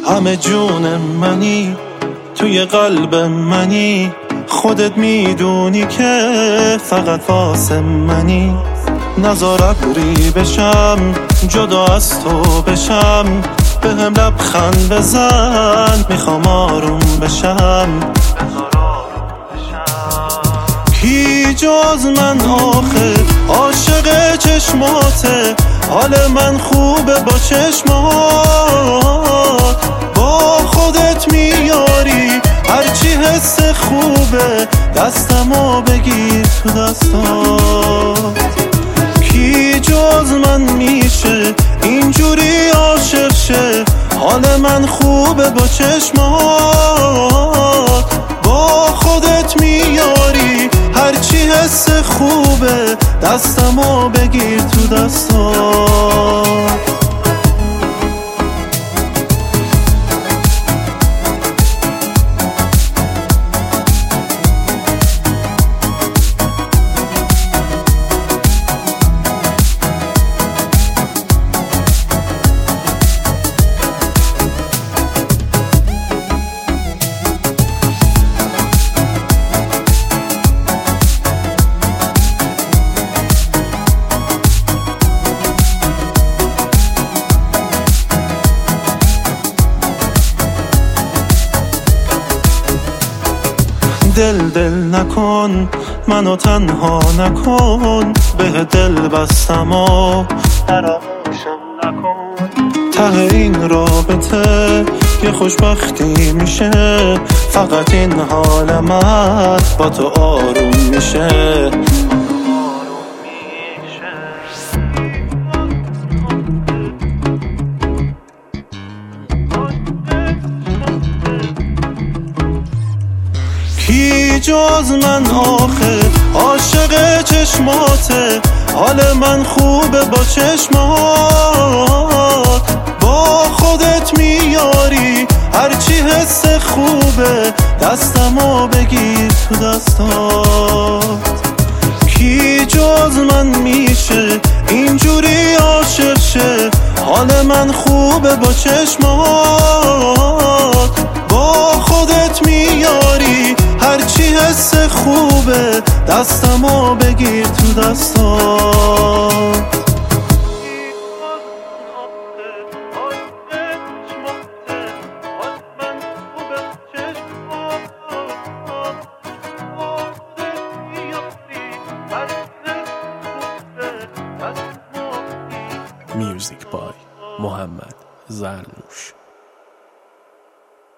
همه جون منی، توی قلب منی، خودت میدونی که فقط واسه منی. نذار ابری بشم، جدا از تو بشم، به هم لبخند بزن، میخوام آروم بشم. کی جز من آخه عاشق چشماته، حال من خوبه با چشمات، با خودت میاری هرچی حس خوبه، دستمو بگیر تو دستات. کی جز من میشه اینجوری عاشق شه، حال من خوبه با چشمات، با خودت میاری هرچی حس خوبه، دستمو بگیر تو دستات. دل نکن، منو تنها نکن، به دل بستم و فراموشم نکن. ته این رابطه یه خوشبختی میشه، فقط این حال من با تو آروم میشه. کی جز من آخه عاشق چشماته، حال من خوبه با چشمات، با خودت میاری هرچی حس خوبه، دستمو بگیر تو دستات. کی جز من میشه اینجوری عاشق شه، حال من خوبه با چشمات، با خودت میاری هرچی حس خوبه، دستمو بگیر تو دستات. Music by محمد زرنوش.